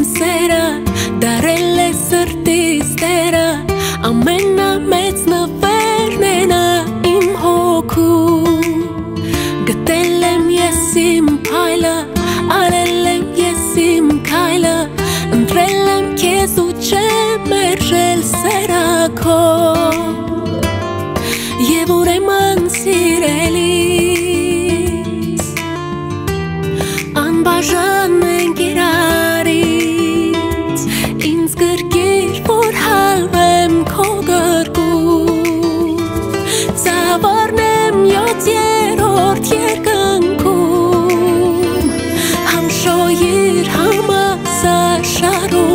sera darել է սրտիս տերը ամենամեծ նվերն է նա իմ հոգու գտել եմ ես իմ փայլը արել եմ ես իմ քայլը ընտրել եմ քեզ ու չեմ մերժել սերա քո Եվ ուրեմն սիրելիս Անբաժան ենք իրարից Ինձ գրկիր, որ հալվեմ քո գրկում Ծավառնեմ 7-րդ երկնքում Համշոյիր համասաշարում